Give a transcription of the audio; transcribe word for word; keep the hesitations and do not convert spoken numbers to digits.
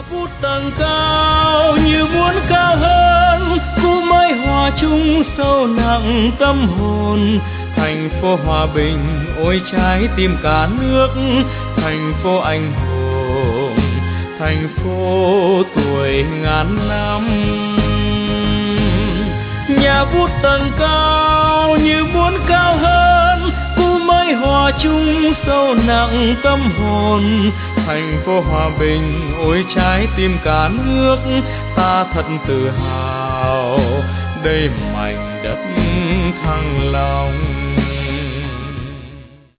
vút tầng cao như muốn cao hơn, cú mây hòa chung sâu nặng tâm hồn. Thành phố hòa bình ôi trái tim cả nước, thành phố anh hùng, thành phố tuổi ngàn năm. Nhà vút tầng cao như muốn cao hơn, cú mây hòa chung sâu nặng tâm hồn. Thành phố hòa bình ôi trái tim cả nước, ta thật tự hào đây mảnh đất Thăng Long.